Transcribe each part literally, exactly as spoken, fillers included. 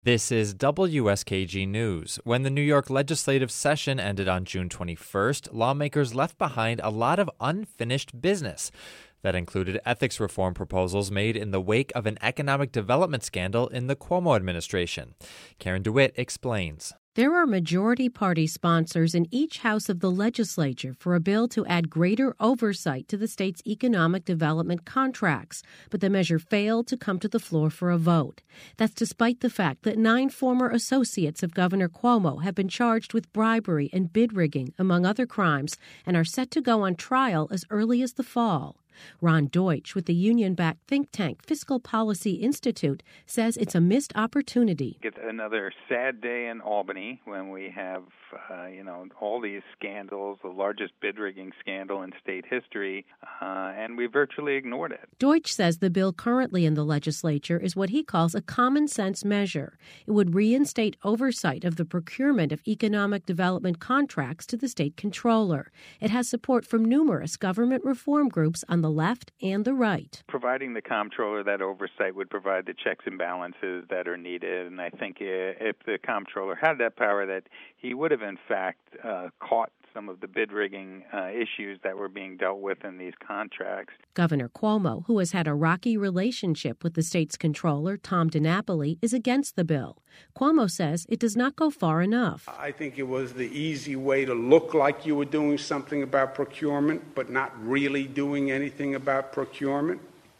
This is W S K G News. When the New York legislative session ended on June twenty-first, lawmakers left behind a lot of unfinished business. That included ethics reform proposals made in the wake of an economic development scandal in the Cuomo administration. Karen DeWitt explains. There are majority party sponsors in each house of the legislature for a bill to add greater oversight to the state's economic development contracts, but the measure failed to come to the floor for a vote. That's despite the fact that nine former associates of Governor Cuomo have been charged with bribery and bid rigging, among other crimes, and are set to go on trial as early as the fall. Ron Deutsch with the union-backed think tank Fiscal Policy Institute says it's a missed opportunity. It's another sad day in Albany when we have, uh, you know, all these scandals, the largest bid rigging scandal in state history, uh, and we virtually ignored it. Deutsch says the bill currently in the legislature is what he calls a common-sense measure. It would reinstate oversight of the procurement of economic development contracts to the state controller. It has support from numerous government reform groups on the left and the right. Providing the comptroller that oversight would provide the checks and balances that are needed, and I think if the comptroller had that power, that he would have in fact uh, caught some of the bid rigging uh, issues that were being dealt with in these contracts. Governor Cuomo, who has had a rocky relationship with the state's controller, Tom DiNapoli, is against the bill. Cuomo says it does not go far enough. I think it was the easy way to look like you were doing something about procurement, but not really doing anything about procurement.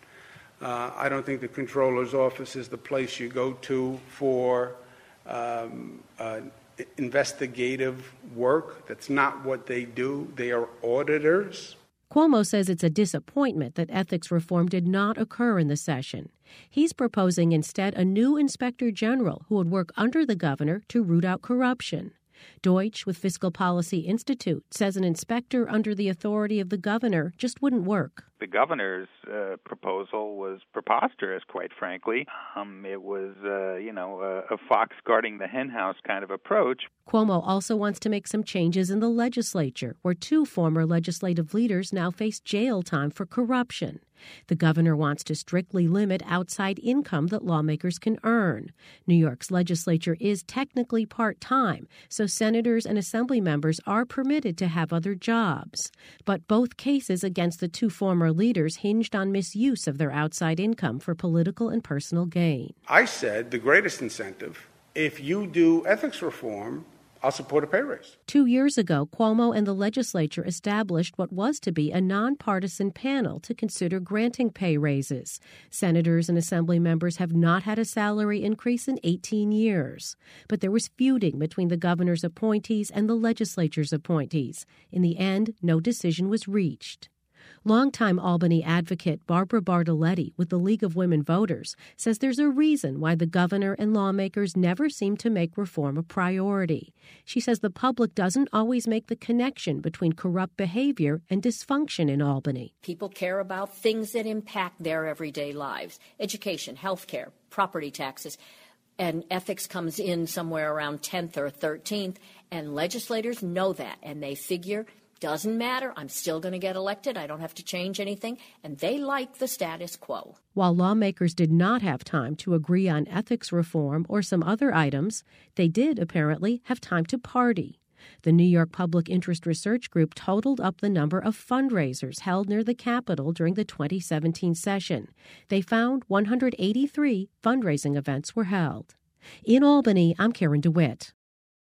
Uh, I don't think the controller's office is the place you go to for um, uh, investigative work. That's not what they do. They are auditors. Cuomo says it's a disappointment that ethics reform did not occur in the session. He's proposing instead a new inspector general who would work under the governor to root out corruption. Deutsch with Fiscal Policy Institute says an inspector under the authority of the governor just wouldn't work. The governor's uh, proposal was preposterous, quite frankly. Um, it was, uh, you know, a, a fox guarding the henhouse kind of approach. Cuomo also wants to make some changes in the legislature, where two former legislative leaders now face jail time for corruption. The governor wants to strictly limit outside income that lawmakers can earn. New York's legislature is technically part-time, so senators and assembly members are permitted to have other jobs. But both cases against the two former leaders hinged on misuse of their outside income for political and personal gain. I said the greatest incentive, if you do ethics reform, I'll support a pay raise. Two years ago, Cuomo and the legislature established what was to be a nonpartisan panel to consider granting pay raises. Senators and assembly members have not had a salary increase in eighteen years. But there was feuding between the governor's appointees and the legislature's appointees. In the end, no decision was reached. Longtime Albany advocate Barbara Bartoletti with the League of Women Voters says there's a reason why the governor and lawmakers never seem to make reform a priority. She says the public doesn't always make the connection between corrupt behavior and dysfunction in Albany. People care about things that impact their everyday lives: education, health care, property taxes. And ethics comes in somewhere around tenth or thirteenth, and legislators know that, and they figure, doesn't matter, I'm still going to get elected, I don't have to change anything, and they like the status quo. While lawmakers did not have time to agree on ethics reform or some other items, they did apparently have time to party. The New York Public Interest Research Group totaled up the number of fundraisers held near the Capitol during the twenty seventeen session. They found one hundred eighty-three fundraising events were held. In Albany, I'm Karen DeWitt.